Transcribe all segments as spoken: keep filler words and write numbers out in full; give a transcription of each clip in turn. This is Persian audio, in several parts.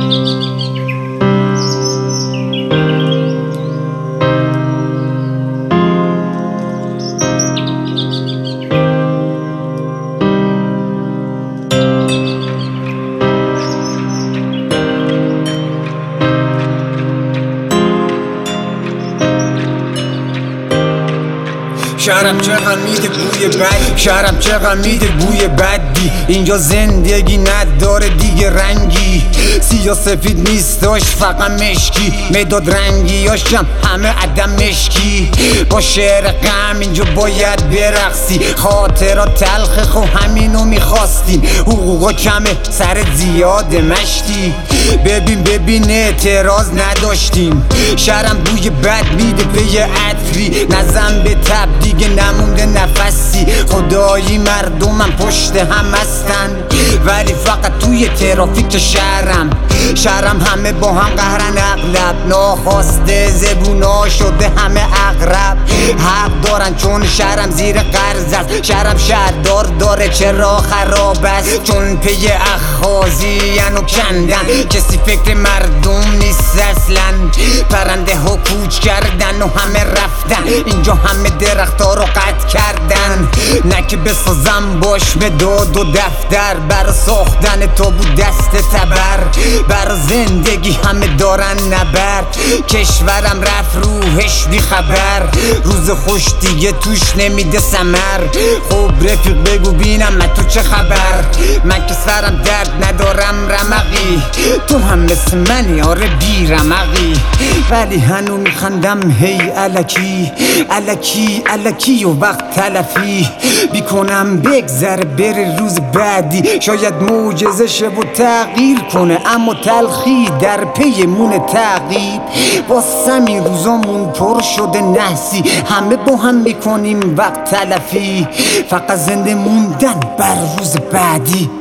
شهرم چقدر میده بوی بد، شهرم چقدر میده بوی بدی. اینجا زندگی نداره دیگه رنگی، سیاه سفید نیستاش فقط مشکی. مداد رنگیاشم همه عدم مشکی. با شعر غم اینجا باید برقصی، خاطرات تلخ خو همینو میخواستیم. حقوقا کمه سر زیاد مشتی، ببین ببین اعتراض نداشتیم. شهرم بوی بد میده پی عطری، نزن به تب دیگه نمونده نفسی. خدایی مردمم پشت هم هستن، ولی فقط توی ترافیک شهرم. شهرم همه با هم قهرن اغلب، ناخواسته زبونا شده همه اغرب. حق دارن چون شهرم زیر قرض است. شهرم شهردار داره چرا خراب است، چون پی اخاذی و کندن. کسی فکر مردم نیست اصلا، پرنده ها کوچ کردن و همه رفتن. اینجا همه درخت ها رو قطع کردن، نه که بسازم باش به داد و دفتر. بر ساختن تو بود دست تبر، بر زندگی همه دارن نبرد. کشورم رفت روحش بی خبر، روز خوش دیگه توش نمیده سمر. خب رفیق بگو بینم من تو چه خبر، من که سرم درد ندارم رمقی. تو هم مثل منی آره بی رمقی، ولی هنو میخندم هی الکی الکی الکی و وقت تلفی بیکنم. بگذره بره روز بعدی، شاید معجزه شه و تغییر کنه، اما تلخی در پی مون تعقیب. واسه این روزامون پر شده نحسی، همه با هم میکنیم وقت تلفی. فقط زنده موندن بر روز بعدی.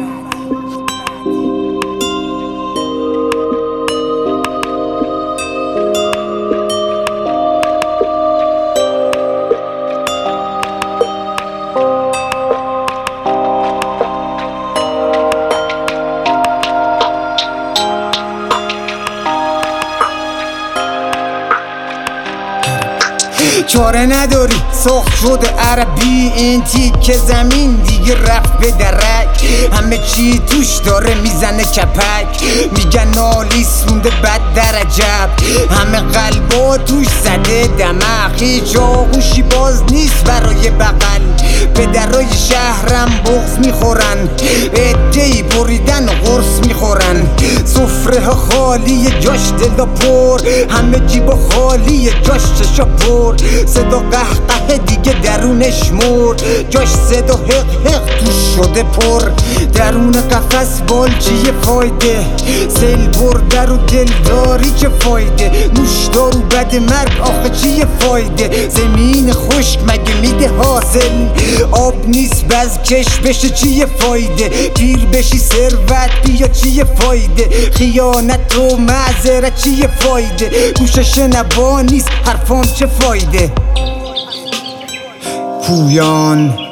چاره نداری سخت شده عربی، این تیک زمین دیگه رفت به درک. همه چی توش داره میزنه چپک، میگن آلیس مونده بد در عجب. همه قلبا توش زده دمق، هیچ آغوشی باز نیست برای بغل. پدرای شهرم بغض میخورن، عده‌ای بریدن و قرص میخورن. سفره ها خالی جاش دلا پر، همه جیبا خالی جاش چشا پر. صدا قهقه دیگه درونش مرد، جاش صدا حق حق توش شده پر. درون قفس بال چیه فایده، سیل برده رو دلداری چه فایده. نوشدارو بد مرگ آخه چیه فایده، زمین خشک مگه میده حاصل. آب نیست بز کش بشه چیه فایده، پیر بشی ثروت بیا چیه فایده. خیانت و معذرت چیه فایده، گوش شنوا نیست حرفام چه فایده. پویان